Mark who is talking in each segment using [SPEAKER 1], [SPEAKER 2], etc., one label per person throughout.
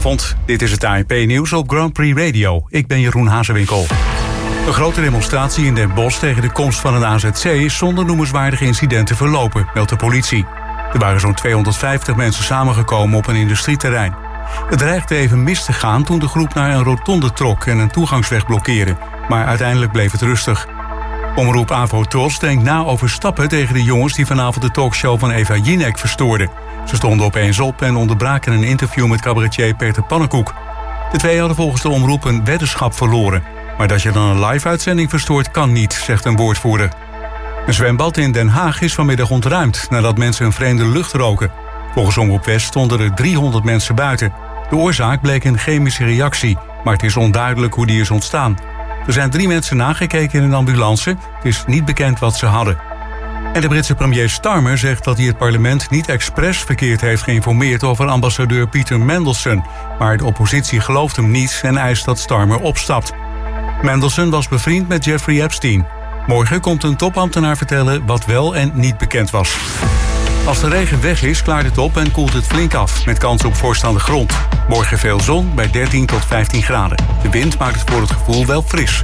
[SPEAKER 1] Dit is het ANP-nieuws op Grand Prix Radio. Ik ben Jeroen Hazewinkel. Een grote demonstratie in Den Bosch tegen de komst van een AZC is zonder noemenswaardige incidenten verlopen, meldt de politie. Er waren zo'n 250 mensen samengekomen op een industrieterrein. Het dreigde even mis te gaan toen de groep naar een rotonde trok en een toegangsweg blokkeerde. Maar uiteindelijk bleef het rustig. Omroep Avo Tros denkt na over stappen tegen de jongens die vanavond de talkshow van Eva Jinek verstoorden. Ze stonden opeens op en onderbraken een interview met cabaretier Peter Pannenkoek. De twee hadden volgens de omroep een weddenschap verloren. Maar dat je dan een live-uitzending verstoort kan niet, zegt een woordvoerder. Een zwembad in Den Haag is vanmiddag ontruimd nadat mensen een vreemde lucht roken. Volgens Omroep West stonden er 300 mensen buiten. De oorzaak bleek een chemische reactie, maar het is onduidelijk hoe die is ontstaan. Er zijn 3 mensen nagekeken in een ambulance. Het is niet bekend wat ze hadden. En de Britse premier Starmer zegt dat hij het parlement niet expres verkeerd heeft geïnformeerd over ambassadeur Peter Mandelson. Maar de oppositie gelooft hem niet en eist dat Starmer opstapt. Mandelson was bevriend met Jeffrey Epstein. Morgen komt een topambtenaar vertellen wat wel en niet bekend was. Als de regen weg is, klaart het op en koelt het flink af, met kans op vorst aan de grond. Morgen veel zon bij 13 tot 15 graden. De wind maakt het voor het gevoel wel fris.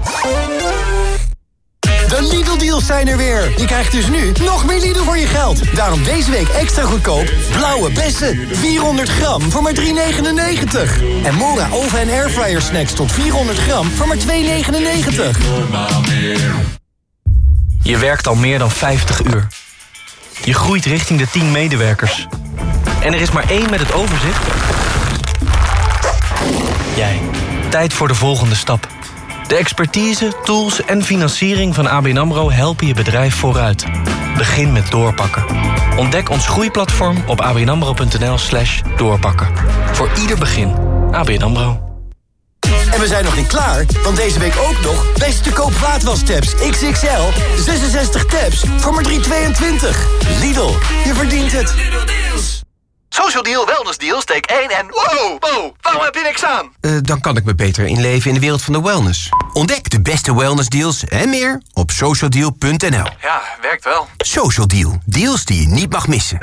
[SPEAKER 2] De Lidl-deals zijn er weer. Je krijgt dus nu nog meer Lidl voor je geld. Daarom deze week extra goedkoop blauwe bessen. 400 gram voor maar €3,99. En Mora oven- en airfryer snacks tot 400 gram voor maar €2,99.
[SPEAKER 3] Je werkt al meer dan 50 uur. Je groeit richting de 10 medewerkers. En er is maar 1 met het overzicht. Jij. Tijd voor de volgende stap. De expertise, tools en financiering van ABN AMRO helpen je bedrijf vooruit. Begin met doorpakken. Ontdek ons groeiplatform op abnamro.nl/doorpakken. Voor ieder begin. ABN AMRO.
[SPEAKER 2] En we zijn nog niet klaar, want deze week ook nog beste koop vaatwastabs XXL. 66 tabs voor maar €3,22. Lidl, je verdient het.
[SPEAKER 4] Social Deal, Wellness Deal, steek 1 en... Wow, waarom heb je niks aan?
[SPEAKER 5] Dan kan ik me beter inleven in de wereld van de wellness. Ontdek de beste wellnessdeals en meer op socialdeal.nl.
[SPEAKER 4] Ja, werkt wel.
[SPEAKER 5] Social Deal, deals die je niet mag missen.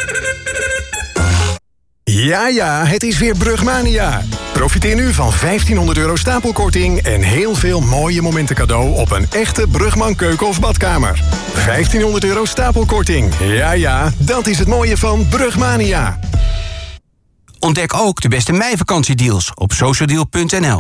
[SPEAKER 6] Ja, het is weer Brugmania. Profiteer nu van €1.500 stapelkorting en heel veel mooie momenten cadeau op een echte Brugman keuken of badkamer. €1.500 stapelkorting. Ja, dat is het mooie van Brugmania.
[SPEAKER 5] Ontdek ook de beste meivakantie-deals op socialdeal.nl.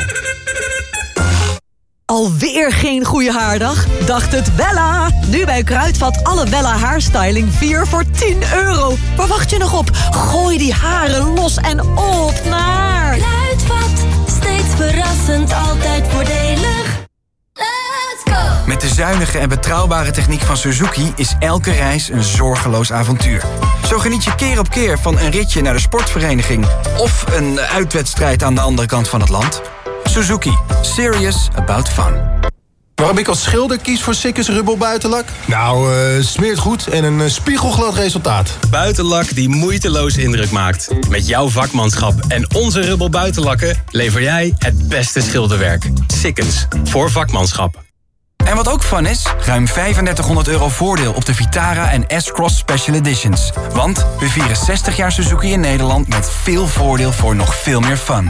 [SPEAKER 7] Alweer geen goede haardag? Dacht het Wella! Nu bij Kruidvat alle Wella haarstyling 4 voor €10. Waar wacht je nog op? Gooi die haren los en op naar
[SPEAKER 8] Kruidvat, steeds verrassend, altijd voordelig. Let's go!
[SPEAKER 9] Met de zuinige en betrouwbare techniek van Suzuki is elke reis een zorgeloos avontuur. Zo geniet je keer op keer van een ritje naar de sportvereniging of een uitwedstrijd aan de andere kant van het land. Suzuki. Serious about fun.
[SPEAKER 10] Waarom ik als schilder kies voor Sikkes Rubbel buitenlak? Nou, smeert goed en een spiegelglad resultaat.
[SPEAKER 11] Buitenlak die moeiteloos indruk maakt. Met jouw vakmanschap en onze Rubbel buitenlakken lever jij het beste schilderwerk. Sikkens. Voor vakmanschap.
[SPEAKER 9] En wat ook fun is, ruim €3500 voordeel op de Vitara en S-Cross Special Editions. Want we vieren 60 jaar Suzuki in Nederland met veel voordeel voor nog veel meer fun.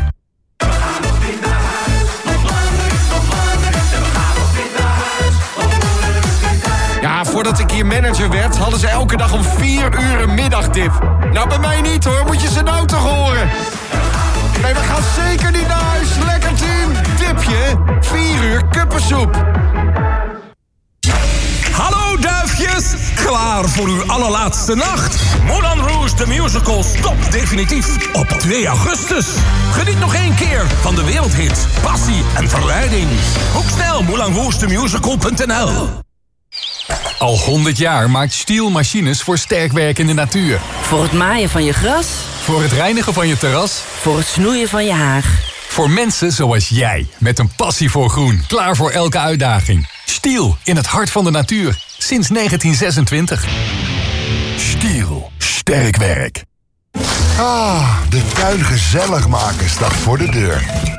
[SPEAKER 12] Ja, voordat ik hier manager werd, hadden ze elke dag om 4 uur een middagdip. Nou, bij mij niet hoor, moet je ze nou toch horen? Nee, we gaan zeker niet naar huis. Lekker team. Dipje, 4 uur kuppensoep.
[SPEAKER 13] Hallo duifjes, klaar voor uw allerlaatste nacht? Moulin Rouge the Musical stopt definitief op 2 augustus. Geniet nog 1 keer van de wereldhits, passie en verleiding. Boek snel moulinrougethemusical.nl.
[SPEAKER 14] Al 100 jaar maakt Stihl machines voor sterk werkende natuur.
[SPEAKER 15] Voor het maaien van je gras.
[SPEAKER 14] Voor het reinigen van je terras.
[SPEAKER 15] Voor het snoeien van je haag.
[SPEAKER 14] Voor mensen zoals jij, met een passie voor groen. Klaar voor elke uitdaging. Stihl, in het hart van de natuur. Sinds 1926.
[SPEAKER 16] Stihl, sterk werk. De tuin gezellig maken staat voor de deur.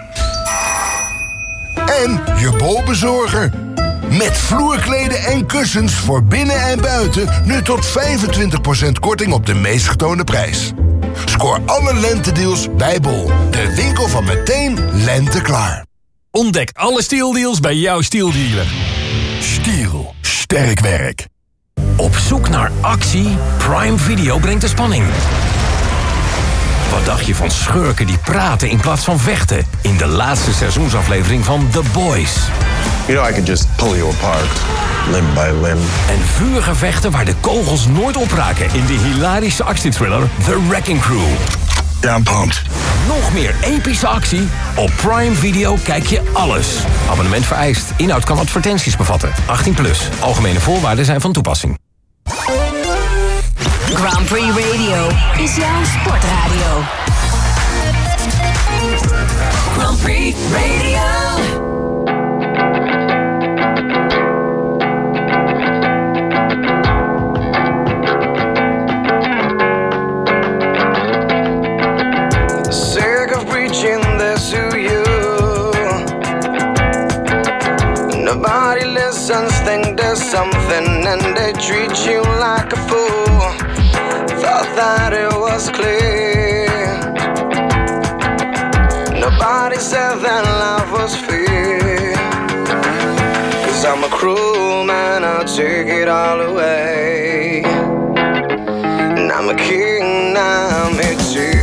[SPEAKER 16] En je bolbezorger. Met vloerkleden en kussens voor binnen en buiten nu tot 25% korting op de meest getoonde prijs. Scoor alle lentedeals bij Bol. De winkel van meteen lente klaar.
[SPEAKER 14] Ontdek alle Stihl-deals bij jouw Stihl-dealer. Stihl. Sterk werk.
[SPEAKER 13] Op zoek naar actie? Prime Video brengt de spanning. Wat dacht je van schurken die praten in plaats van vechten? In de laatste seizoensaflevering van The Boys.
[SPEAKER 17] You know I can just pull you apart, limb by limb.
[SPEAKER 13] En vuurgevechten waar de kogels nooit opraken in de hilarische actiethriller The Wrecking Crew.
[SPEAKER 17] Yeah, I'm pumped.
[SPEAKER 13] Nog meer epische actie? Op Prime Video kijk je alles. Abonnement vereist. Inhoud kan advertenties bevatten. 18+. Algemene voorwaarden zijn van toepassing.
[SPEAKER 8] Grand Prix Radio is jouw sportradio. Grand Prix Radio.
[SPEAKER 18] Nobody listens, think there's something, and they treat you like a fool. Thought that it was clear. Nobody said that love was fair. 'Cause I'm a cruel man, I'll take it all away. And I'm a king, now I'm here too.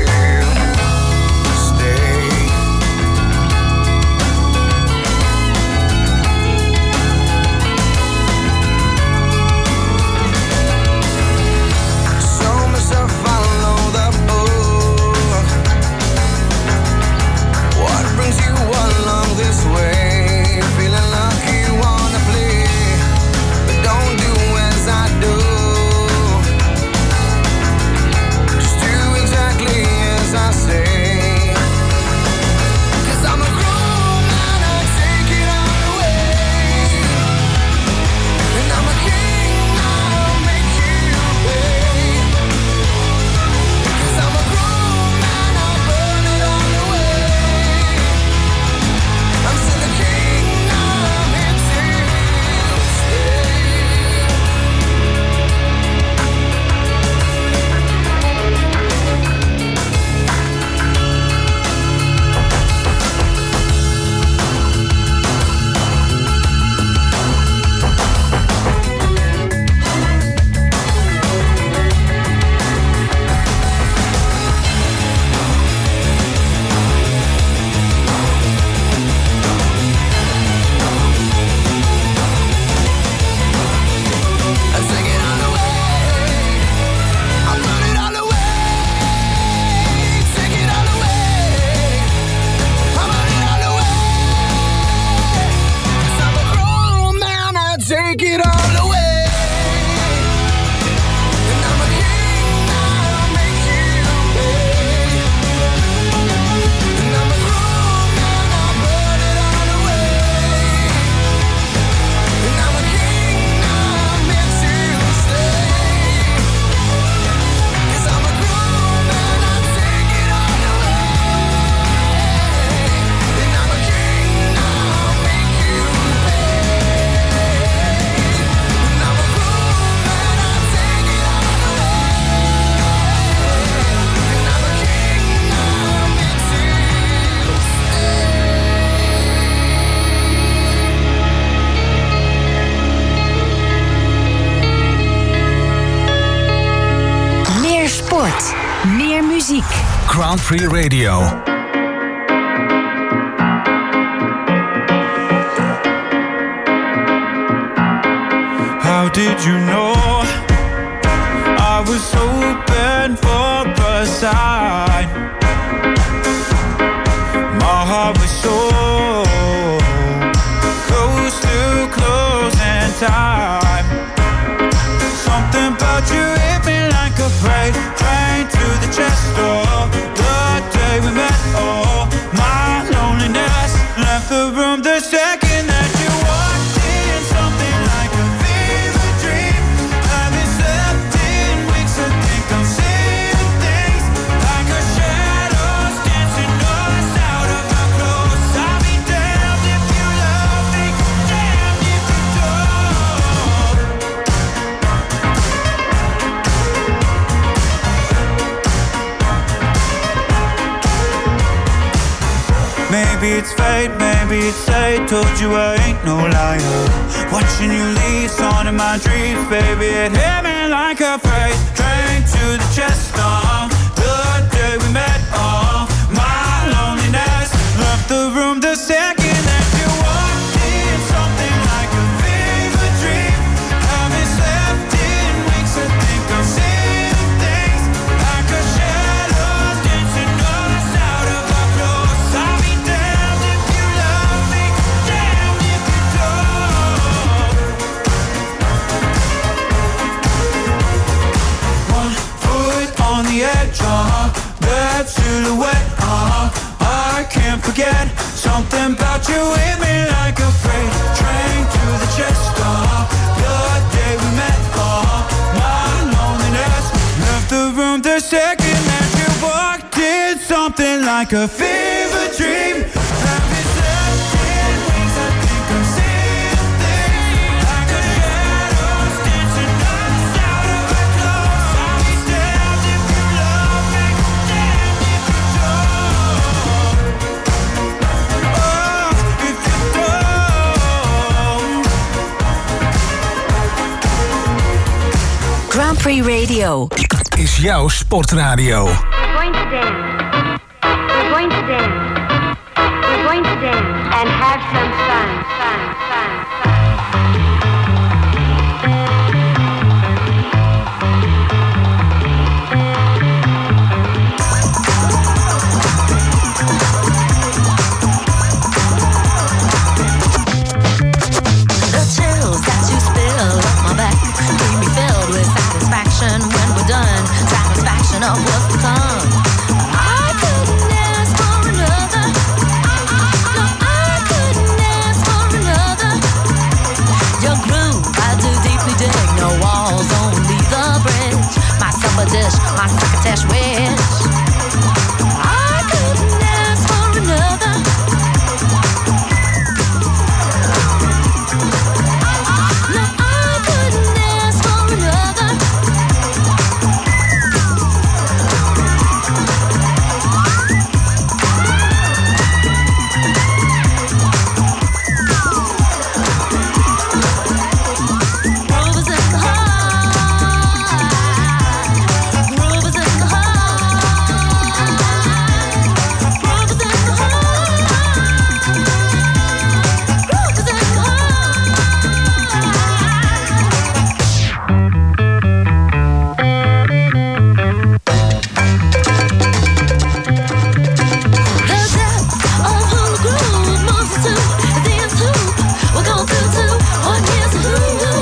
[SPEAKER 8] Meer muziek.
[SPEAKER 19] Grand Prix Radio.
[SPEAKER 20] How did you know I was open for a sign? My heart was so close to closing time. Something about you hit me like a freight train to the chest door. The day we met, oh, my loneliness left the room the second that you walked in. Something like a fever dream. Haven't slept in weeks, I think I'm seeing things like a shadows dancing us out of our clothes. I'll be damned if you love me, damned if you don't. Maybe it's fate, maybe it's fate. Told you I ain't no liar. Watching you leave, on in my dreams, baby. It hit me like a freight train to the chest. The day we met, my loneliness left the room the second that you walked in. Something like a fever dream. Haven't slept in weeks. I think I'm seeing things like a shadow dancing us out of our clothes. I'll be damned if you love me, damned if you don't. One foot on the edge, that silhouette, I can't forget. Something about you hit me like a freight train to the chest. The day we met, my loneliness left the room the second that you walked in. Something like a fever dream. Haven't slept in weeks. I think I'm seeing things like a shadow dancing us out of our clothes. I'll be damned if you love me, damned if you don't. Oh, if you don't.
[SPEAKER 8] Grand Prix Radio
[SPEAKER 19] is jouw sportradio.
[SPEAKER 21] We're going to dance. We're going to dance. We're going to dance and have some fun.
[SPEAKER 22] The chills that you spill up my back keep me filled with satisfaction when we're done. Satisfaction of what's to come. I couldn't ask for another. No, I couldn't ask for another. Your groove, I do deeply dig. No walls, only the bridge. My supper dish, my crocketesh wish. I couldn't ask for another. No, I couldn't ask for another. Groove is in the heart. Groove is in the heart. Groove is in the heart. Groove is in the The depth of who the groove moves to is who we're going to what is who.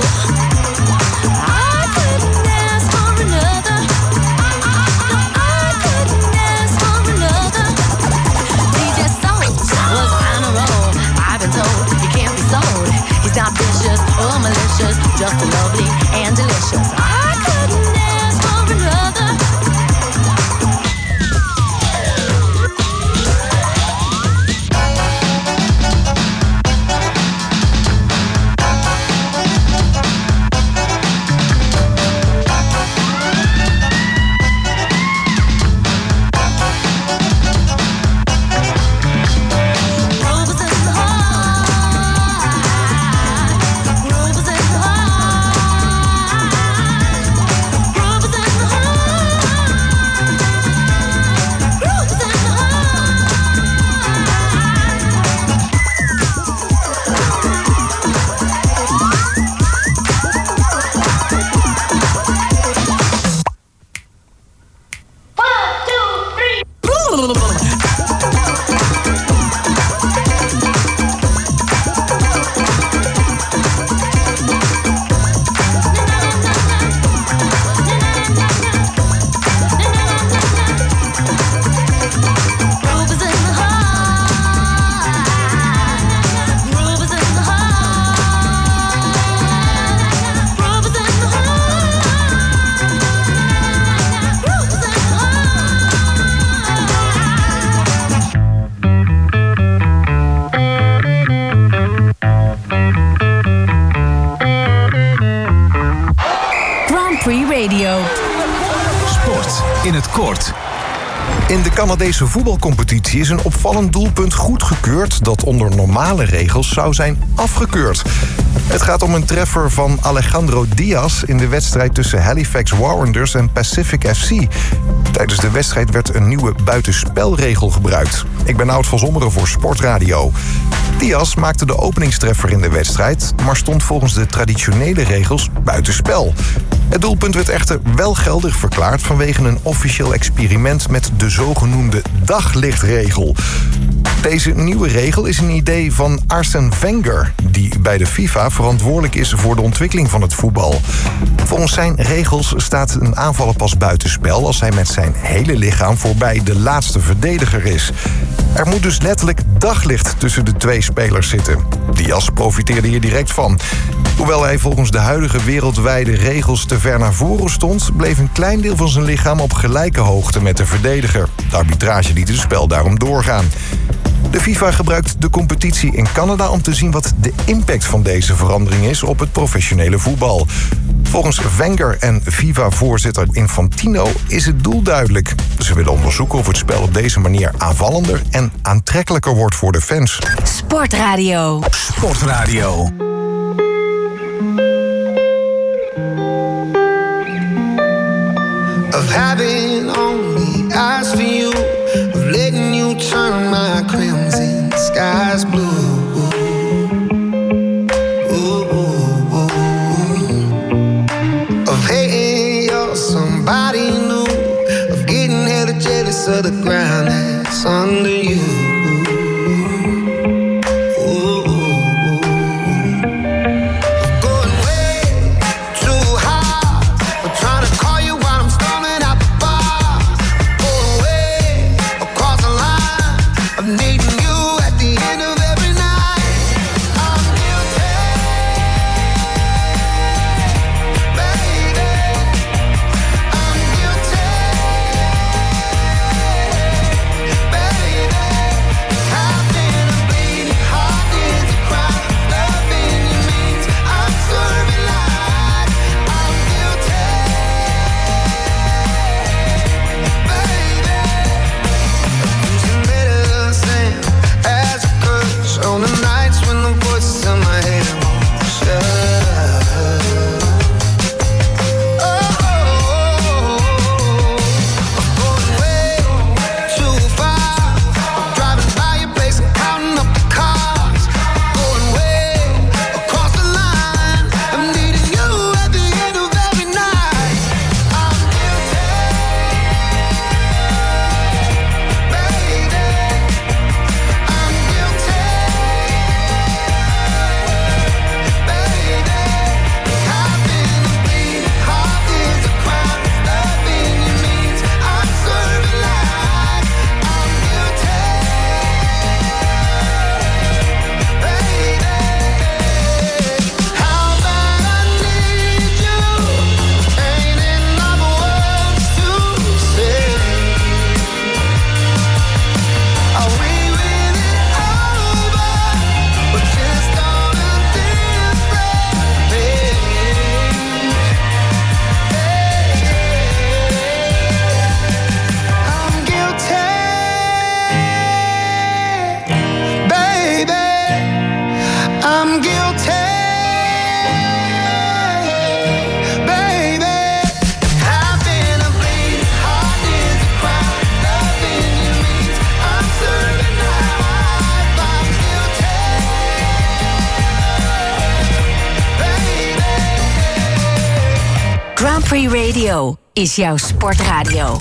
[SPEAKER 22] I couldn't ask for another. No, I couldn't ask for another. DJ Soul was on a roll. I've been told he can't be sold. He's not vicious or malicious, just lovely and delicious. I couldn't ask for another. Groove is in the heart. Groove is in the heart. Groove is in the heart. Groove is in the Groove is in the heart. Groove is in the heart. Groove is in the heart. Groove is in the
[SPEAKER 8] Grand Prix Radio.
[SPEAKER 19] Sport in het kort.
[SPEAKER 6] In de Canadese voetbalcompetitie is een opvallend doelpunt goedgekeurd dat onder normale regels zou zijn afgekeurd. Het gaat om een treffer van Alejandro Diaz in de wedstrijd tussen Halifax Warriors en Pacific FC. Tijdens de wedstrijd werd een nieuwe buitenspelregel gebruikt. Ik ben Oud van Zommeren voor Sportradio. Diaz maakte de openingstreffer in de wedstrijd, maar stond volgens de traditionele regels buitenspel. Het doelpunt werd echter wel geldig verklaard vanwege een officieel experiment met de zogenoemde daglichtregel. Deze nieuwe regel is een idee van Arsène Wenger, die bij de FIFA verantwoordelijk is voor de ontwikkeling van het voetbal. Volgens zijn regels staat een aanvaller pas buitenspel als hij met zijn hele lichaam voorbij de laatste verdediger is. Er moet dus letterlijk daglicht tussen de twee spelers zitten. Diaz profiteerde hier direct van. Hoewel hij volgens de huidige wereldwijde regels te ver naar voren stond, bleef een klein deel van zijn lichaam op gelijke hoogte met de verdediger. De arbitrage liet het spel daarom doorgaan. De FIFA gebruikt de competitie in Canada om te zien wat de impact van deze verandering is op het professionele voetbal. Volgens Wenger en FIFA-voorzitter Infantino is het doel duidelijk. Ze willen onderzoeken of het spel op deze manier aanvallender en aantrekkelijker wordt voor de fans.
[SPEAKER 8] Sportradio.
[SPEAKER 19] Sportradio.
[SPEAKER 18] Of having only eyes for you, of letting you turn my crimson skies blue. Of hating you're somebody new, of getting hella jealous of the ground that's under you.
[SPEAKER 8] Grand Prix Radio is jouw sportradio.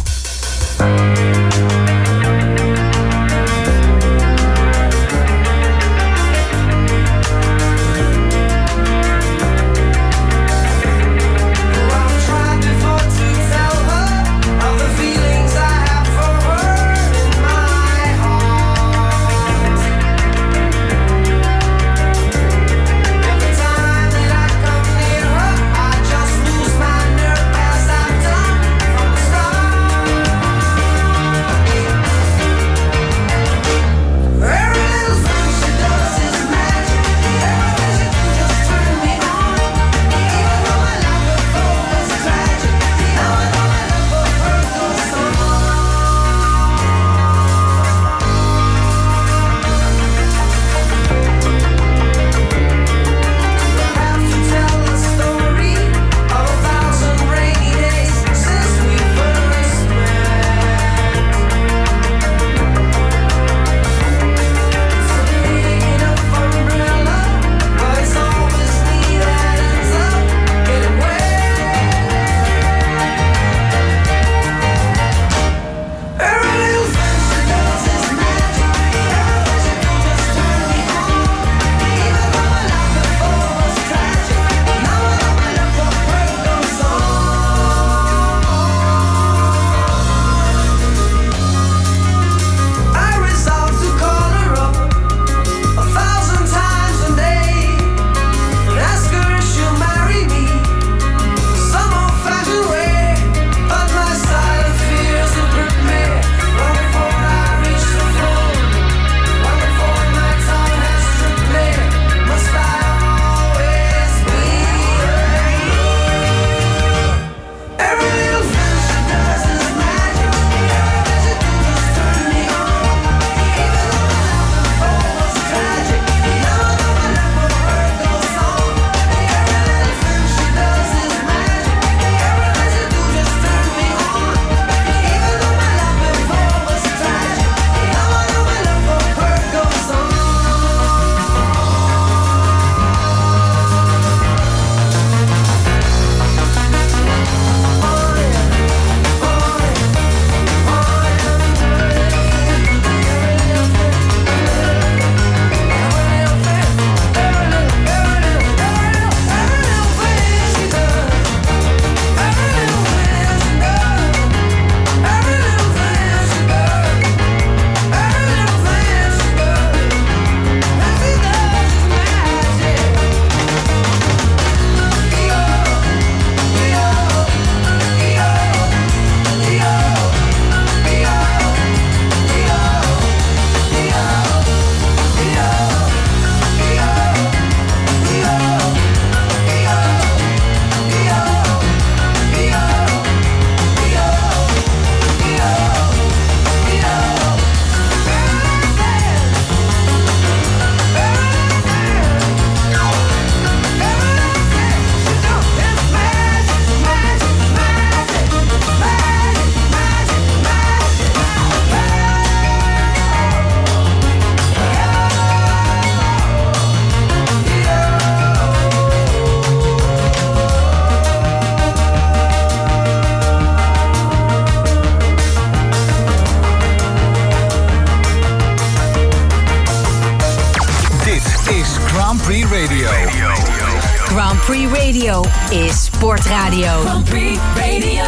[SPEAKER 1] Grand Prix Radio.
[SPEAKER 8] Grand Prix Radio is sportradio. Grand Prix Radio.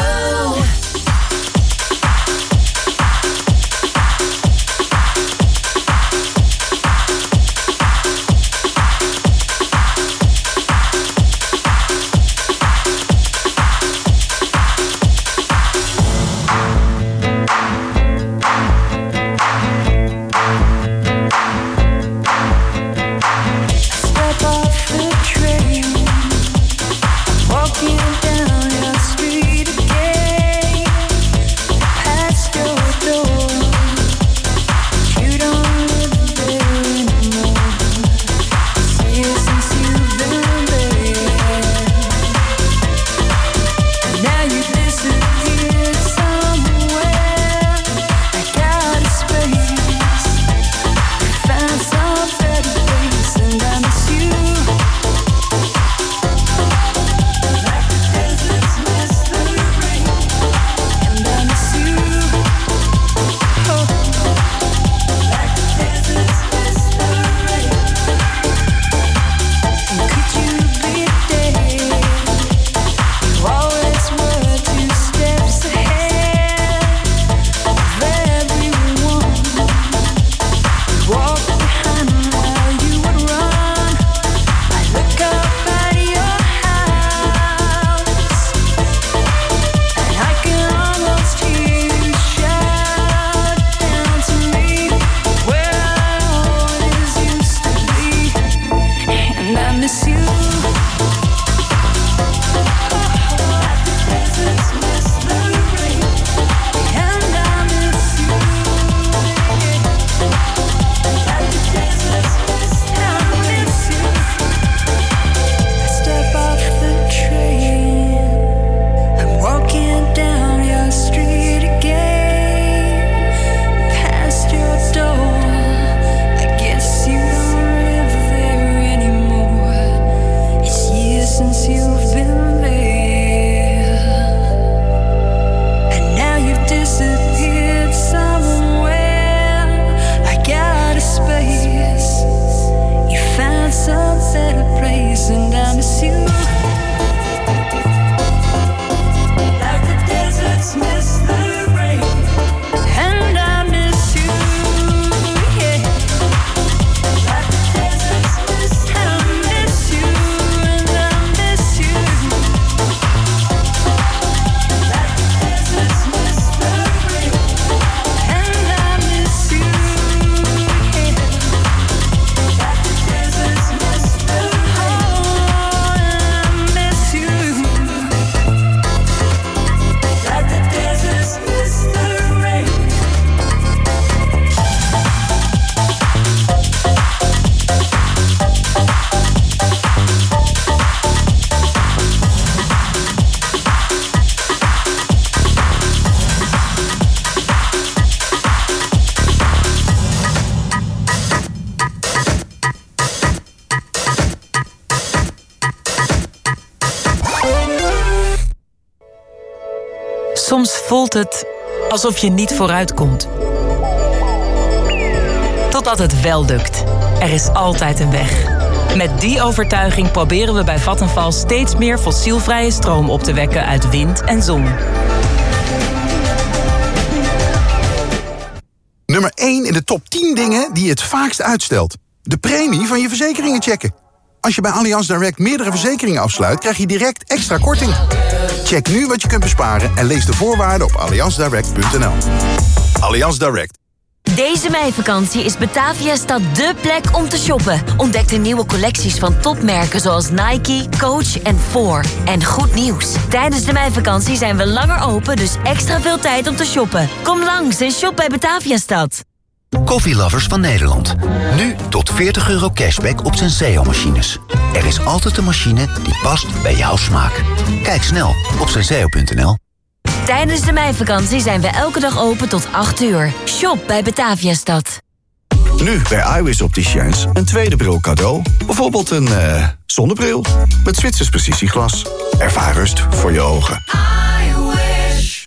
[SPEAKER 3] Soms voelt het alsof je niet vooruit komt. Totdat het wel lukt. Er is altijd een weg. Met die overtuiging proberen we bij Vattenfall steeds meer fossielvrije stroom op te wekken uit wind en zon.
[SPEAKER 23] Nummer 1 in de top 10 dingen die je het vaakst uitstelt. De premie van je verzekeringen checken. Als je bij Allianz Direct meerdere verzekeringen afsluit, krijg je direct extra korting. Check nu wat je kunt besparen en lees de voorwaarden op allianzdirect.nl. Allianz Direct.
[SPEAKER 8] Deze meivakantie is Bataviastad dé plek om te shoppen. Ontdek de nieuwe collecties van topmerken zoals Nike, Coach en Four. En goed nieuws. Tijdens de meivakantie zijn we langer open, dus extra veel tijd om te shoppen. Kom langs en shop bij Bataviastad.
[SPEAKER 24] Koffielovers van Nederland. Nu tot €40 cashback op Senseo-machines. Er is altijd een machine die past bij jouw smaak. Kijk snel op senseo.nl.
[SPEAKER 8] Tijdens de meivakantie zijn we elke dag open tot 8 uur. Shop bij Bataviastad.
[SPEAKER 25] Nu bij iWis Opticians een tweede bril cadeau. Bijvoorbeeld een zonnebril met Zwitsers precisieglas. Ervaar rust voor je ogen.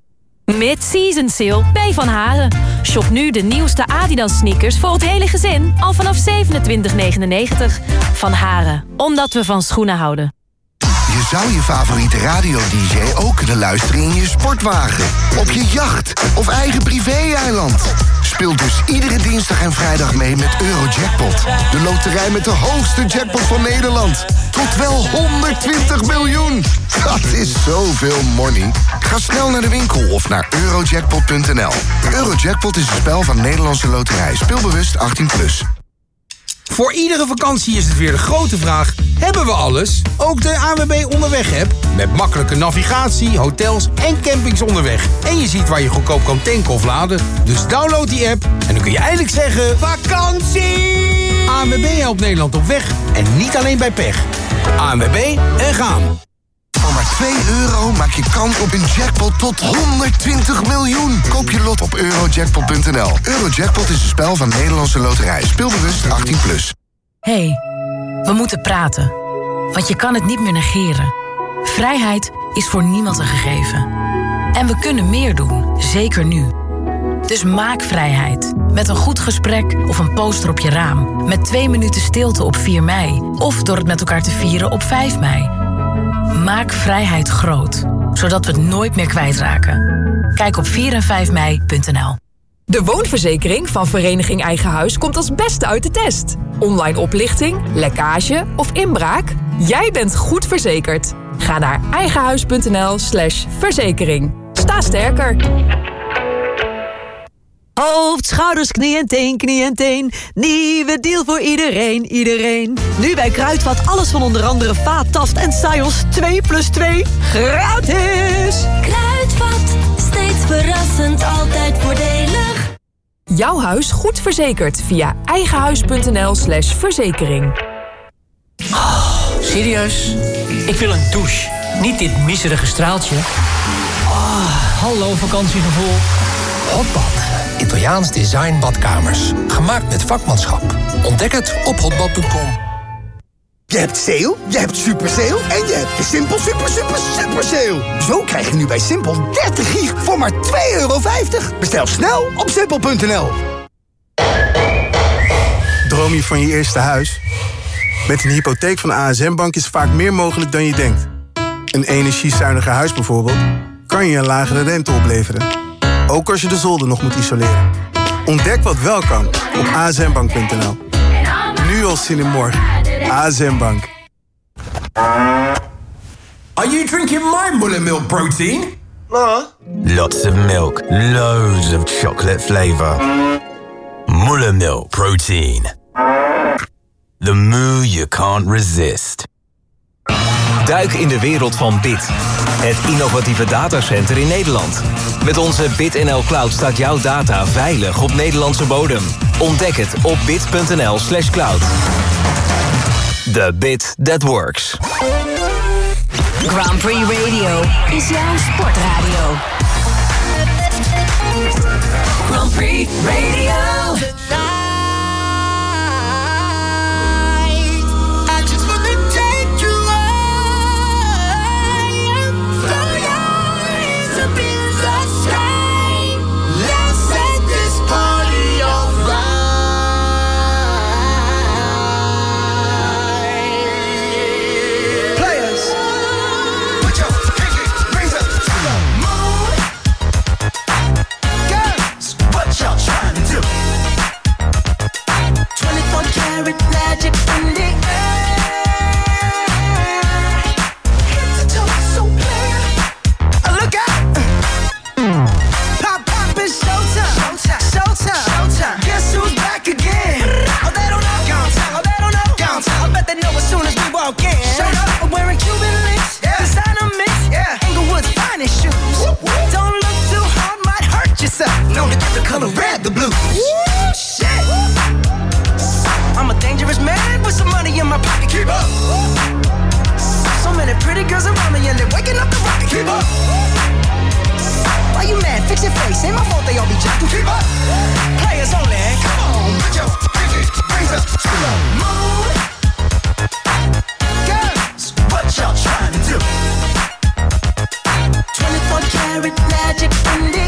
[SPEAKER 1] Mid-season sale bij Van Haren. Shop nu de nieuwste Adidas sneakers voor het hele gezin al vanaf $27,99. Van Haren, omdat we van schoenen houden.
[SPEAKER 2] Je zou je favoriete radio-dj ook kunnen luisteren in je sportwagen, op je jacht of eigen privé-eiland. Speel dus iedere dinsdag en vrijdag mee met Eurojackpot. De loterij met de hoogste jackpot van Nederland. Tot wel 120 miljoen. Dat is zoveel money. Ga snel naar de winkel of naar eurojackpot.nl. Eurojackpot is een spel van Nederlandse Loterij. Speelbewust 18+.
[SPEAKER 4] Voor iedere vakantie is het weer de grote vraag: hebben we alles? Ook de ANWB Onderweg-app. Met makkelijke navigatie, hotels en campings onderweg. En je ziet waar je goedkoop kan tanken of laden. Dus download die app en dan kun je eindelijk zeggen: vakantie! ANWB helpt Nederland op weg. En niet alleen bij pech. ANWB en gaan.
[SPEAKER 2] Voor maar €2 maak je kans op een jackpot tot 120 miljoen. Koop je lot op eurojackpot.nl. Eurojackpot is een spel van Nederlandse Loterij. Speelbewust 18+.
[SPEAKER 3] Hey, we moeten praten. Want je kan het niet meer negeren. Vrijheid is voor niemand een gegeven. En we kunnen meer doen, zeker nu. Dus maak vrijheid. Met een goed gesprek of een poster op je raam. Met 2 minuten stilte op 4 mei. Of door het met elkaar te vieren op 5 mei. Maak vrijheid groot, zodat we het nooit meer kwijtraken. Kijk op 4 en 5 mei.nl.
[SPEAKER 5] De woonverzekering van Vereniging Eigen Huis komt als beste uit de test. Online oplichting, lekkage of inbraak? Jij bent goed verzekerd. Ga naar eigenhuis.nl/verzekering. Sta sterker.
[SPEAKER 7] Hoofd, schouders, knie en teen. Nieuwe deal voor iedereen. Nu bij Kruidvat alles van onder andere Vaat, Taft en Sajos 2+2 gratis.
[SPEAKER 22] Kruidvat, steeds verrassend, altijd voordelig.
[SPEAKER 5] Jouw huis goed verzekerd via eigenhuis.nl/verzekering.
[SPEAKER 26] Oh, serieus? Ik wil een douche. Niet dit miserige straaltje. Oh, hallo vakantiegevoel. Hotbad. Italiaans design badkamers. Gemaakt met vakmanschap. Ontdek het op hotbad.com.
[SPEAKER 27] Je hebt sale, je hebt super sale en je hebt de Simpel super sale. Zo krijg je nu bij Simpel 30 gig voor maar €2,50. Bestel snel op simpel.nl.
[SPEAKER 10] Droom je van je eerste huis? Met een hypotheek van ASM Bank is vaak meer mogelijk dan je denkt. Een energiezuiniger huis bijvoorbeeld kan je een lagere rente opleveren. Ook als je de zolder nog moet isoleren. Ontdek wat wel kan op asmbank.nl. Nu al zin in morgen. ASM Bank.
[SPEAKER 13] Are you drinking my Muller Milk protein?
[SPEAKER 27] No.
[SPEAKER 13] Lots of milk, loads of chocolate flavor. Muller Milk protein. The moo you can't resist.
[SPEAKER 28] Duik in de wereld van BIT. Het innovatieve datacenter in Nederland. Met onze BitNL Cloud staat jouw data veilig op Nederlandse bodem. Ontdek het op bit.nl/cloud. The bit that works.
[SPEAKER 8] Grand Prix Radio is jouw sportradio. Grand Prix Radio.
[SPEAKER 22] Magic in the air. Head to toe, so clear. Look out! Pop, pop, it's showtime. Showtime. Guess who's back again? Oh, they don't know. I bet they know as soon as we walk in. Showed up, I'm wearing Cuban links. Designer mix. Inglewood's finest shoes. Don't look too hard, might hurt yourself. Known to get the color red, the blue. Shit. I'm a dangerous man with some money in my pocket. Keep up. So many pretty girls around me and they're waking up the rocket. Keep up. Why you mad? Fix your face. Ain't my fault they all be jacking. Keep up. Players only. Come on, put your pinky rings up to the moon. Girls, what y'all trying to do? 24 karat magic in the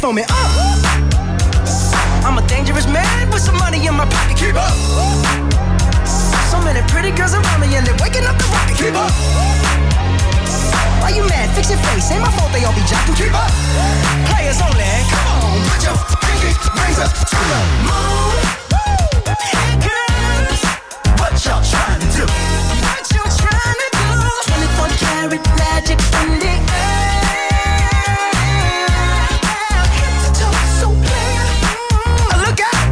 [SPEAKER 9] for me. I'm a dangerous man with some money in my pocket. Keep up. So many pretty girls around me and they're waking up the rocket. Keep up. Why you mad? Fix your face. Ain't my fault they all be jocking. Keep up. Players only. Come on, put your pinky rings up to the moon. Girls, what y'all trying to do? What you trying to do? 24 karat magic in the air. Head to toe, so clear. Look out.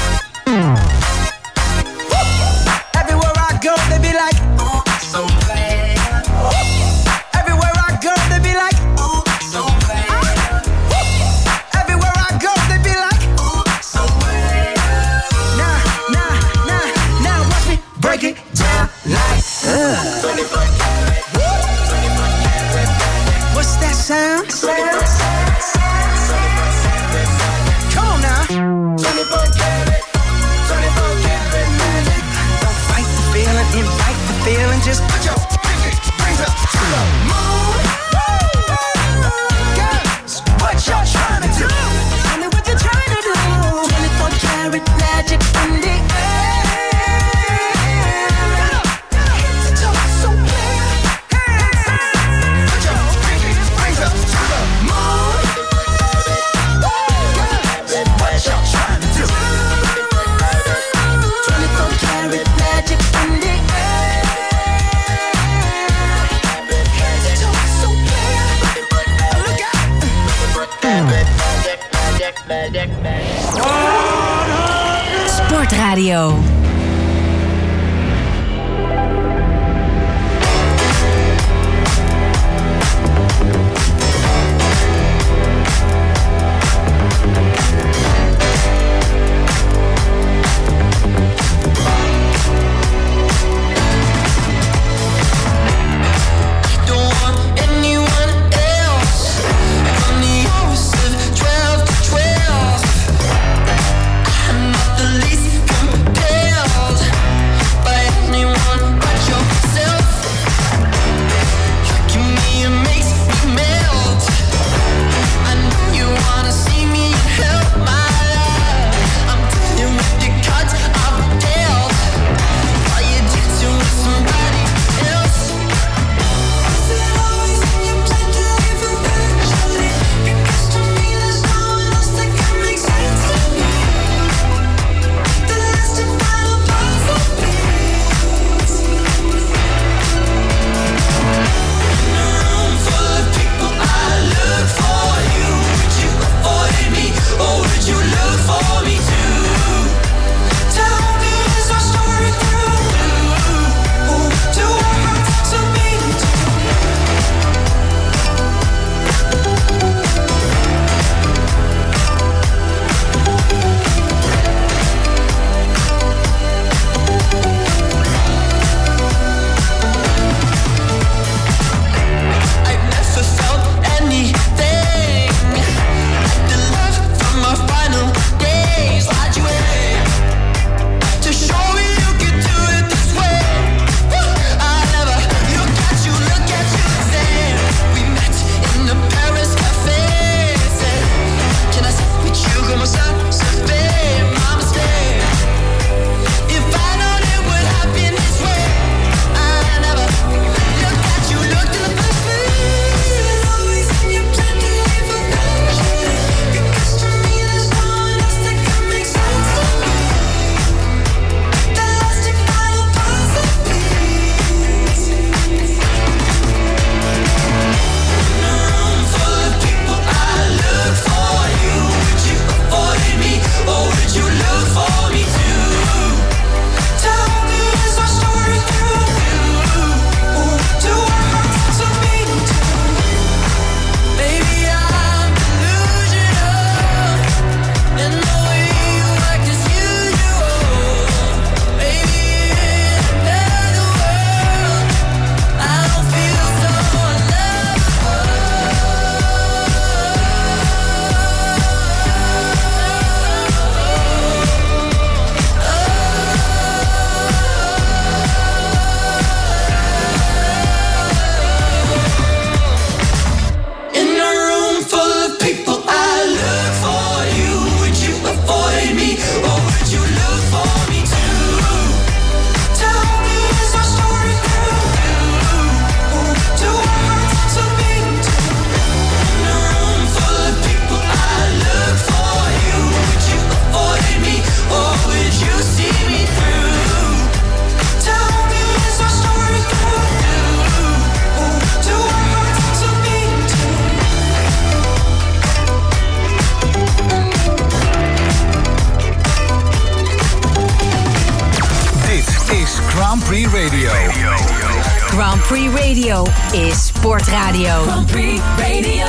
[SPEAKER 9] Everywhere I go, they be like, oh, so clear. Everywhere I go, they be like, oh, so clear. Everywhere I go, they be like, oh, so clear. Now, watch me break it down like, 24 karat. What's that sound? Come on now. 24 karat, 24 karat magic. Don't fight the feeling, invite the feeling. Just put your pinky rings up to the moon. Girls, what y'all trying to do? Tell me what you're trying to do. 24 karat magic in the air. Head to toe, so clear. Put your pinky rings up to the moon. Girls, what y'all trying to do? 24 karat magic in the air. Head to toe, so clear. Look out.
[SPEAKER 1] Sportradio.
[SPEAKER 9] Don't want anyone else. From the hours of 12 to 12. I'm not the least compared.
[SPEAKER 19] Radio.
[SPEAKER 11] Grand Prix Radio is sportradio.
[SPEAKER 22] Grand Prix Radio.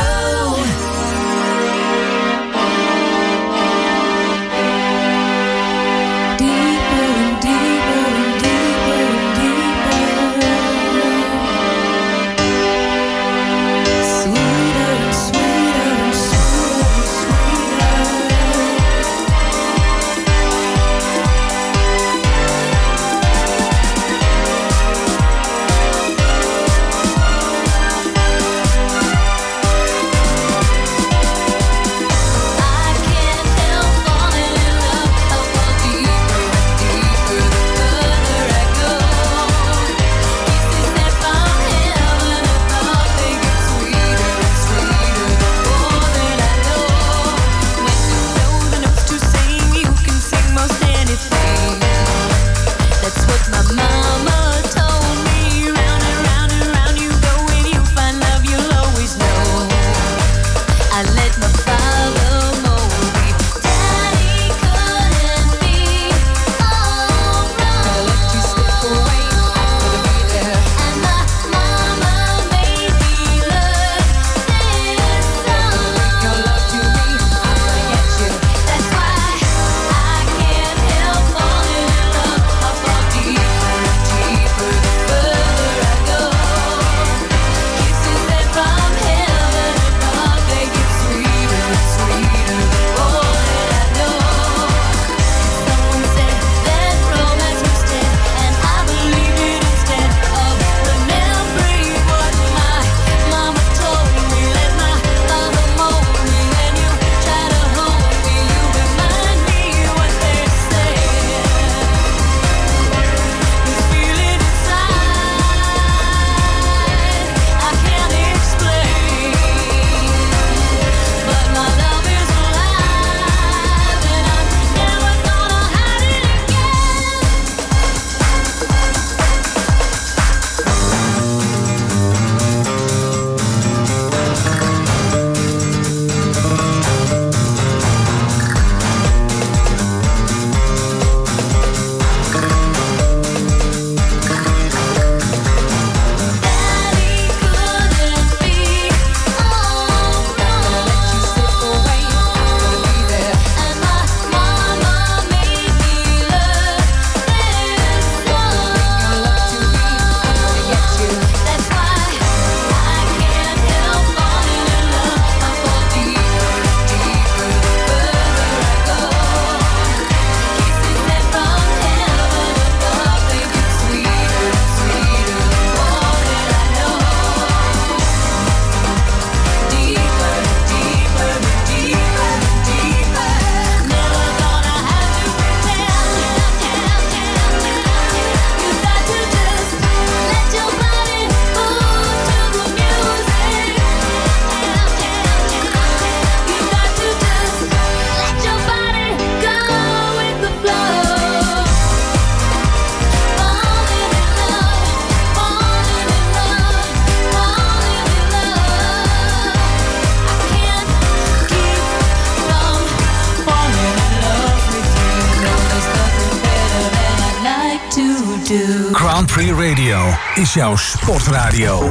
[SPEAKER 19] Grand Prix Radio is jouw sportradio.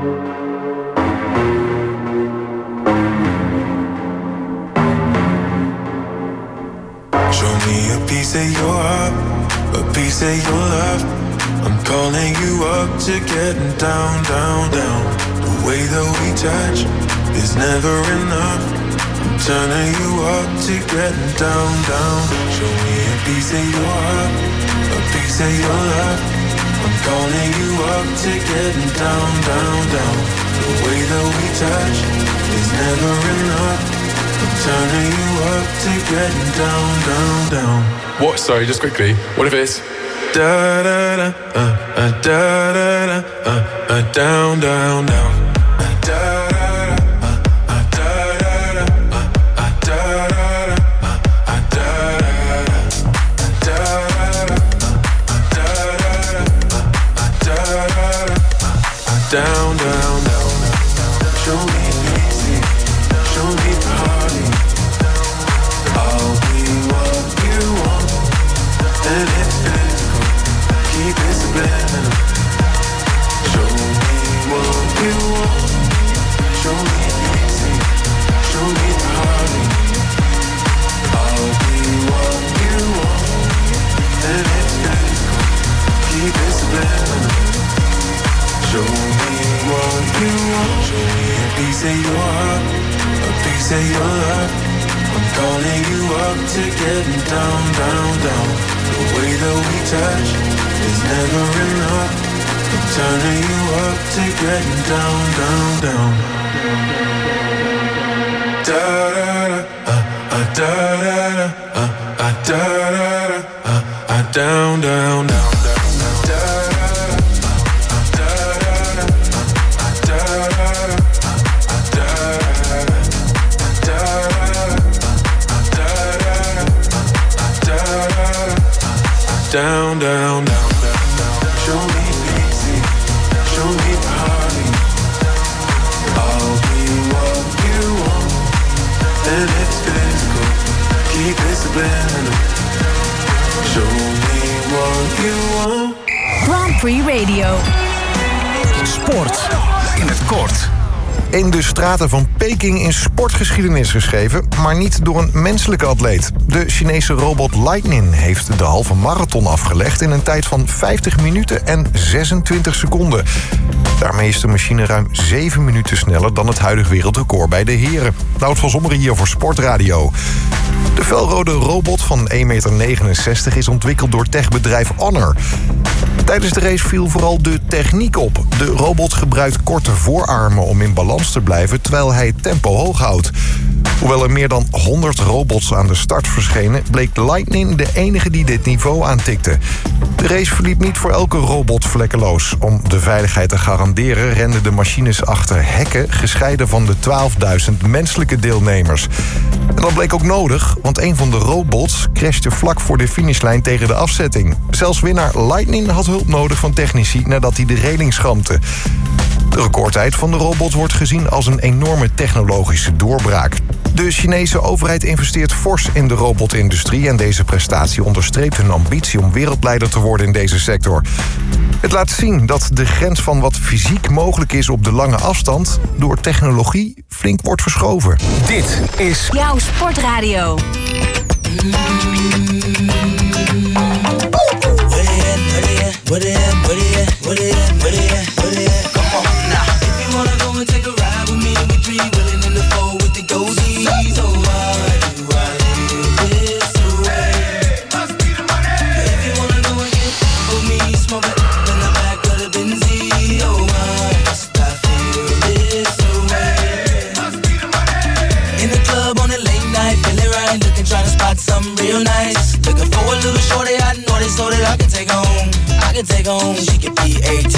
[SPEAKER 12] Show me a piece of your heart, a piece of your love. I'm calling you up to getting down, down, down. The way that we touch is never enough. I'm turning you up to getting down, down. Show me a piece of your heart, a piece of your love. I'm calling you up to getting down, down, down. The way that we touch is never enough. I'm turning you up to getting down, down, down.
[SPEAKER 14] What? Sorry, just quickly. What if it's
[SPEAKER 12] da da da da da da down, down, down. Da down, down, down. Show me easy, show me party. I'll be what you want, and it's physical. Keep it it subliminal. Show me what you want. Show me easy. Show me the hurry. I'll be what you want. And it's physical. Keep it subliminal. Show me what you want. Show me a piece of your heart, a piece of your love. I'm calling you up to getting down, down, down. The way that we touch is never enough. I'm turning you up to getting down, down, down. Da da da da da down, down, down. Down, down, down, down, down. Show me easy, show me party. I'll be what you want, and it's physical. Keep it subliminal. Show me what you want.
[SPEAKER 11] Grand Prix Radio.
[SPEAKER 19] Sport in het kort. In de straten van Peking in sportgeschiedenis geschreven, maar niet door een menselijke atleet. De Chinese robot Lightning heeft de halve marathon afgelegd in een tijd van 50 minuten en 26 seconden. Daarmee is de machine ruim 7 minuten sneller dan het huidige wereldrecord bij de heren. Nout van Zommeren hier voor Sportradio. De felrode robot van 1,69 meter is ontwikkeld door techbedrijf Honor. Tijdens de race viel vooral de techniek op. De robot gebruikt korte voorarmen om in balans te blijven terwijl hij het tempo hoog houdt. Hoewel er meer dan 100 robots aan de start verschenen, bleek Lightning de enige die dit niveau aantikte. De race verliep niet voor elke robot vlekkeloos. Om de veiligheid te garanderen renden de machines achter hekken, gescheiden van de 12.000 menselijke deelnemers. En dat bleek ook nodig, want een van de robots crashte vlak voor de finishlijn tegen de afzetting. Zelfs winnaar Lightning had hulp nodig van technici nadat hij de reling schrampte. De recordtijd van de robot wordt gezien als een enorme technologische doorbraak. De Chinese overheid investeert fors in de robotindustrie en deze prestatie onderstreept hun ambitie om wereldleider te worden in deze sector. Het laat zien dat de grens van wat fysiek mogelijk is op de lange afstand door technologie flink wordt verschoven. Dit is
[SPEAKER 11] jouw Sportradio.
[SPEAKER 9] Take home, she could be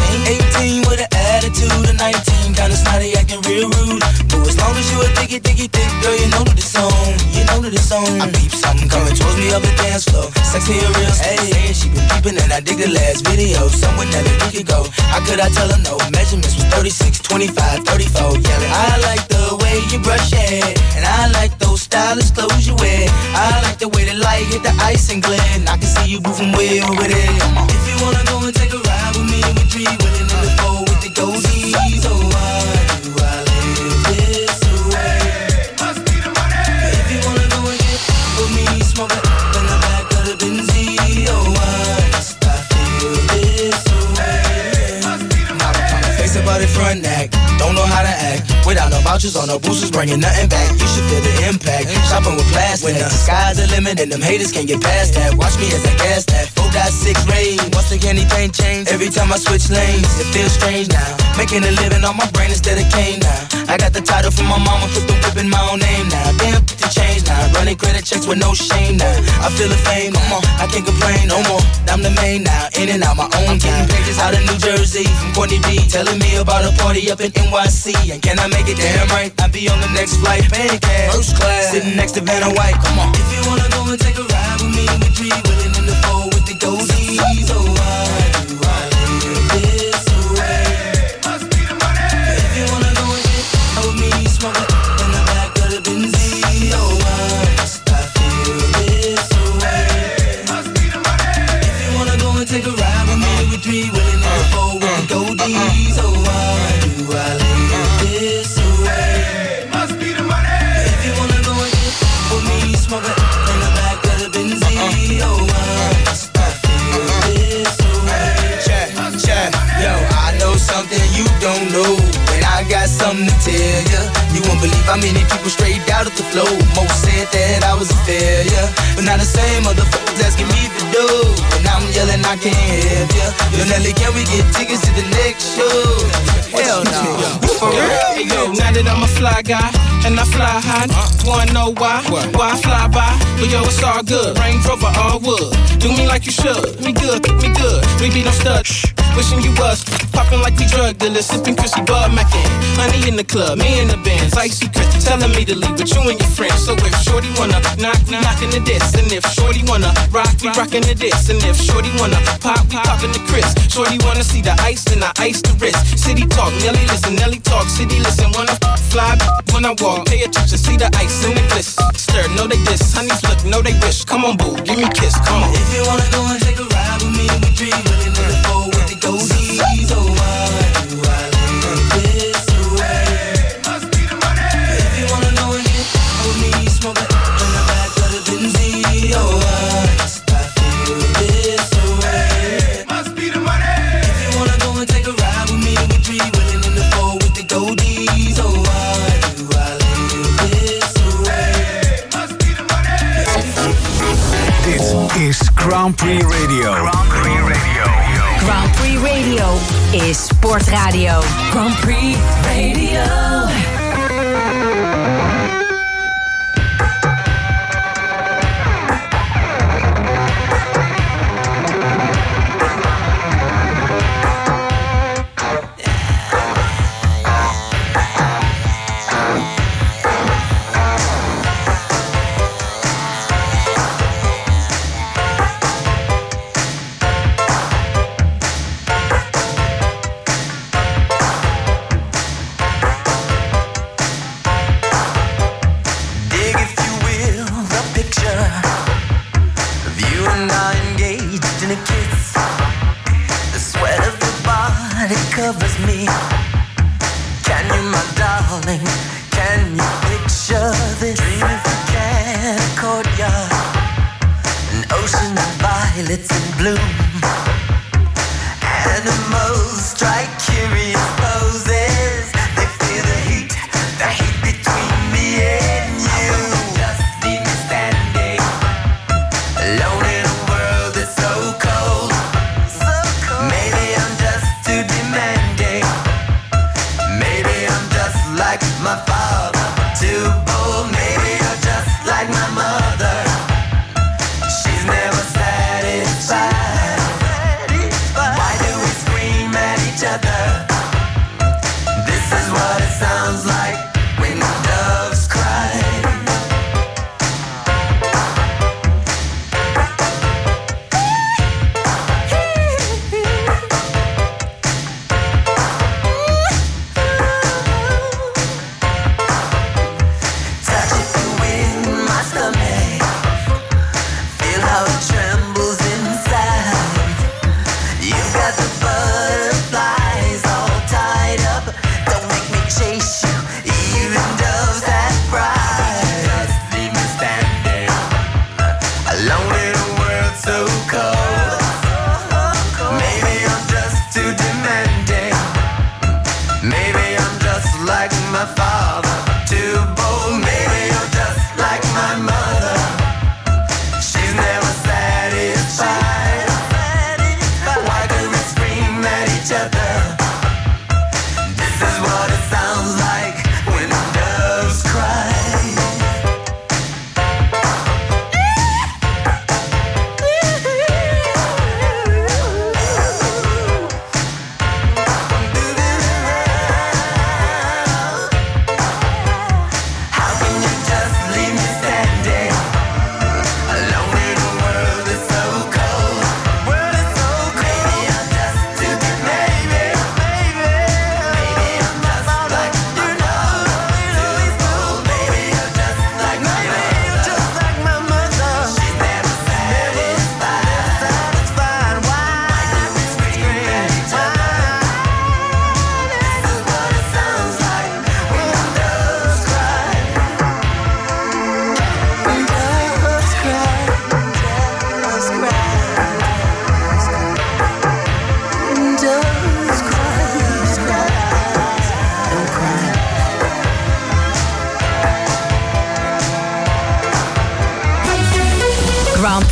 [SPEAKER 9] 18 with an attitude of 19, kinda snotty, acting real rude. But as long as you a thick, girl, you know that it's on. You know that it's on. I peep something coming towards me up the dance floor. Sexy and real, hey, she been peeping and I dig the last video. Someone that a week ago, how could I tell her no? Measurements was 36, 25, 34, yelling. I like the way you brush your hair, and I like those stylish clothes you wear. I like the way the light hit the ice and glare, and I can see you moving way over there. If you wanna go and take a ride with me, we three willing in the four with the goldies. Oh, why do I live this way? Must be the money. If you wanna go and get with me, smoke it in the back of the Benz. Oh, why must I feel this way? Must be the money. Face about it front act, don't know how to act. Without no vouchers or no boosters, bringing nothing back. You should feel the impact. Shopping with plastic. When the sky's the limit and them haters can't get past that. Watch me as I gas that 4.6 rain. Once again, anything change. Every time I switch lanes, it feels strange now. Making a living on my brain instead of cane now. I got the title from my mama, put the whip in my own name now. Damn, put the change now. Running credit checks with no shame now. I feel the fame, come on, I can't complain no more. I'm the main now, in and out my own. I'm getting pages out of New Jersey from Courtney B, telling me about a party up in NYC. And can I make it damn right? I'll be on the next flight, paying cash, first class, sitting next to Vanna White. Come on. If you wanna go and take a ride with me, we three willing in the four with the goldies. Oh, why do I live this way? Must be the money. If you wanna go and get with me, smoke it in the back of the Benz. Oh, why must I feel this way? Must be the money. If you wanna go and take a ride with me, we three don't know. And I got something to tell ya. You won't believe how many people straight out of the flow. Most said that I was a failure, but now the same motherfuckers asking me for dough. And I'm yelling I can't help ya. Yo, Nelly, can we get tickets to the next show? Hell no. For real?
[SPEAKER 6] Hey, yo, now that I'm a fly guy and I fly high, wanna know why? Why I fly by? But yo, it's all good. Range Rover, all wood. Do me like you should. Me good, me good. We be no stud. Wishing you was popping like we drug dealers, sipping Chrissy Bud Mackin. Honey in the club, me in the Benz, icy Chris telling me to leave with you and your friends. So if Shorty wanna knock, we knockin' the diss. And if Shorty wanna rock, we rockin' the diss. And if Shorty wanna pop, we poppin' the Chris. Shorty wanna see the ice, then I ice the wrist. City talk, Nelly listen, Nelly talk, city listen. Wanna fly when I walk, pay attention, see the ice in the bliss. Stir, know they diss, honeys look, know they wish. Come on, boo, give me a kiss, come on.
[SPEAKER 9] If you wanna go and take a ride with me, we dream really in the four with the goldies. Oh, why do I live this way? Must be the money. If you wanna go and get with me, smoke it in the back of the Benzie. Oh, why must I feel this way? Must be the money. If you wanna go and take a ride with me, we dream really in the four with the goldies. Oh, why do I live this way? Must be the money.
[SPEAKER 15] Dit is Grand Prix Radio. Grand Prix Radio.
[SPEAKER 11] Grand Prix Radio is sportradio.
[SPEAKER 3] Grand Prix Radio.
[SPEAKER 9] Covers me. Can you, my darling? Can you picture this? Dream if you can, a courtyard, an ocean of violets in bloom. Animals strike curious poses. They feel the heat between me and you. Just leave me standing alone in a world that's so cold. Maybe I'm just too demanding. Maybe I'm just like my father, too bold. Maybe you're just like my mother. She's never satisfied. Why do we scream at each other? This is what it sounds like when the doves cry.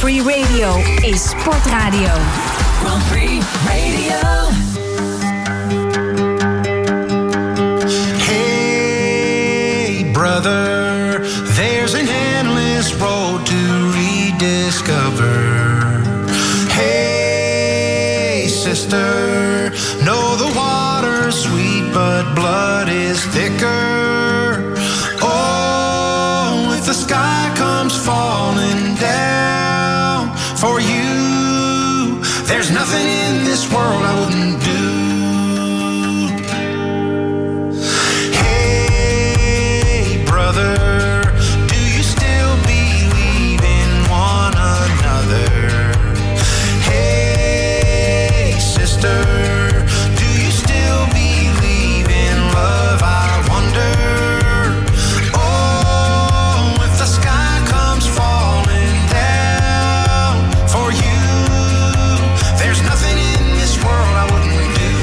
[SPEAKER 11] Prix Radio is Sportradio.
[SPEAKER 16] Grand Prix Radio.
[SPEAKER 17] Hey brother, there's an endless road to rediscover. Hey sister, know the water's sweet but blood is thicker. Oh, if the sky comes falling down for you, there's nothing in this world I wouldn't do. Hey brother, do you still believe in one another? Hey sister, do you still believe in love? I wonder. Oh, if the sky comes falling down for you, there's nothing in this world I wouldn't do.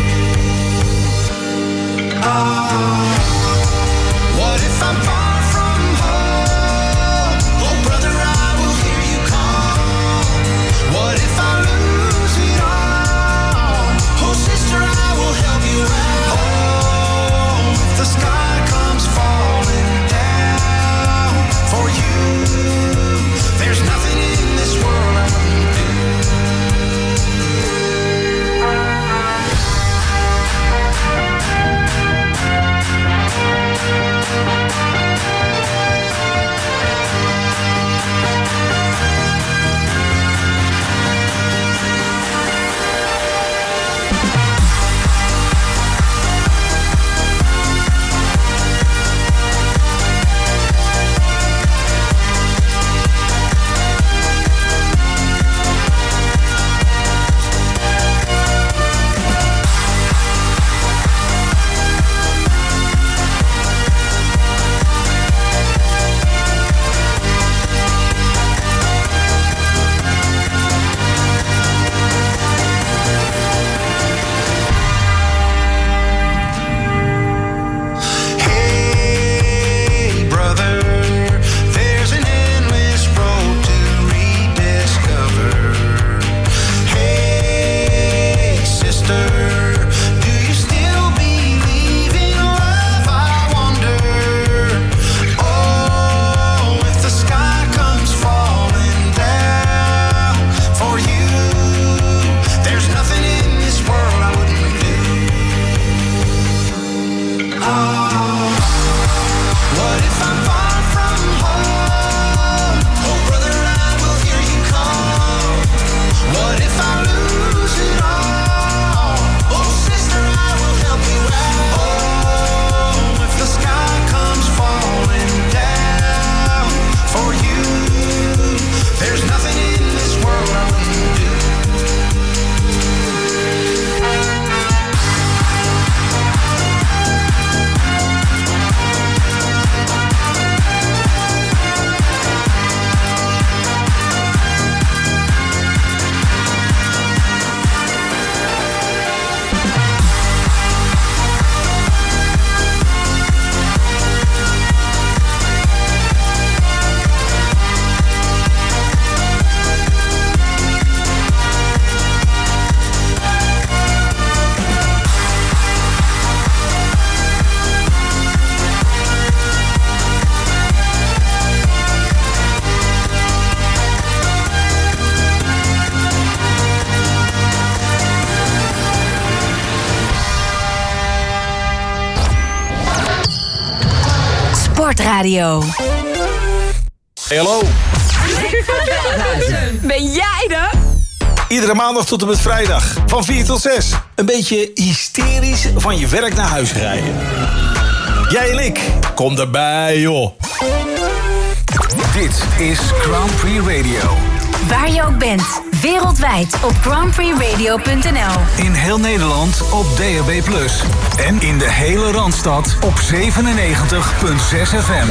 [SPEAKER 17] What if I'm far from home? Oh brother, I will hear you call. What if I lose it all? Oh sister, I will help you out. Oh, if the sky comes falling down for you, there's nothing in this world I wouldn't do. Hey brother, there's an endless road to rediscover. Hey sister, do you still believe in love? I wonder. Oh, if the sky comes falling down for you, there's nothing in this world I wouldn't do. What if I'm far from home? Oh brother, I will hear you call. What if I lose it all? Oh sister, I will help you out. Oh, if the sky comes falling down for you, there's nothing in this world I wouldn't do.
[SPEAKER 11] Sportradio.
[SPEAKER 18] Hey, hallo.
[SPEAKER 5] Ben jij de?
[SPEAKER 18] Iedere maandag tot en met vrijdag. Van 4 tot 6. Een beetje hysterisch van je werk naar huis rijden. Jij en ik. Kom erbij, joh.
[SPEAKER 15] Dit is Grand Prix Radio.
[SPEAKER 11] Waar je ook bent, wereldwijd op grandprixradio.nl.
[SPEAKER 15] In heel Nederland op DAB+. En in de hele Randstad op 97.6 FM.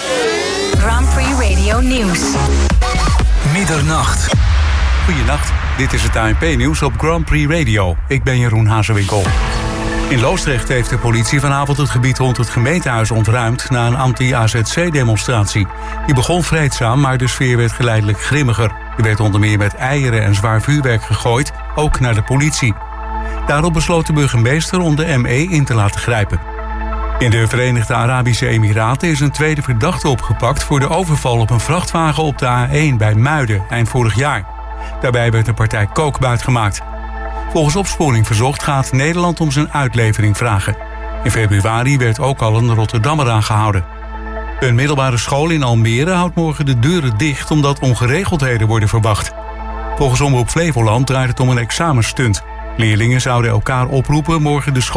[SPEAKER 11] Grand Prix Radio Nieuws.
[SPEAKER 15] Middernacht.
[SPEAKER 20] Goeienacht.
[SPEAKER 2] Dit is het ANP-nieuws op Grand Prix Radio. Ik ben Jeroen Hazewinkel. In Loosdrecht heeft de politie vanavond het gebied rond het gemeentehuis ontruimd na een anti-AZC-demonstratie. Die begon vreedzaam, maar de sfeer werd geleidelijk grimmiger. Er werd onder meer met eieren en zwaar vuurwerk gegooid, ook naar de politie. Daarop besloot de burgemeester om de ME in te laten grijpen. In de Verenigde Arabische Emiraten is een tweede verdachte opgepakt voor de overval op een vrachtwagen op de A1 bij Muiden eind vorig jaar. Daarbij werd een partij kook buitgemaakt. Volgens Opsporing Verzocht gaat Nederland om zijn uitlevering vragen. In februari werd ook al een Rotterdammer aangehouden. Een middelbare school in Almere houdt morgen de deuren dicht omdat ongeregeldheden worden verwacht. Volgens Omroep Flevoland draait het om een examenstunt. Leerlingen zouden elkaar oproepen morgen de school